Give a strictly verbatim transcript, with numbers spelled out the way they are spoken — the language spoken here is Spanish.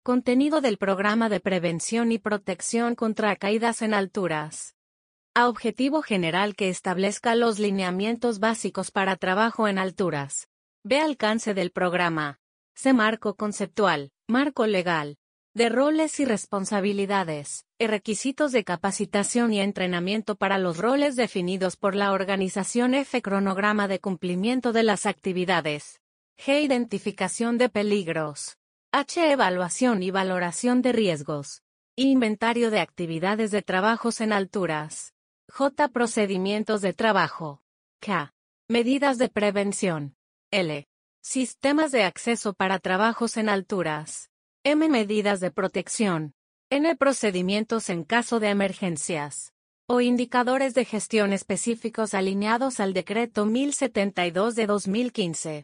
Contenido del Programa de Prevención y Protección contra Caídas en Alturas. A objetivo general que establezca los lineamientos básicos para trabajo en alturas. B. Alcance del programa. C. Marco conceptual, marco legal. De roles y responsabilidades, y requisitos de capacitación y entrenamiento para los roles definidos por la organización. F. Cronograma de cumplimiento de las actividades. G. Identificación de peligros. H. Evaluación y valoración de riesgos. Inventario de actividades de trabajos en alturas. J. Procedimientos de trabajo. K. Medidas de prevención. L. Sistemas de acceso para trabajos en alturas. M. Medidas de protección. N. Procedimientos en caso de emergencias. O indicadores de gestión específicos alineados al Decreto mil setenta y dos de dos mil quince.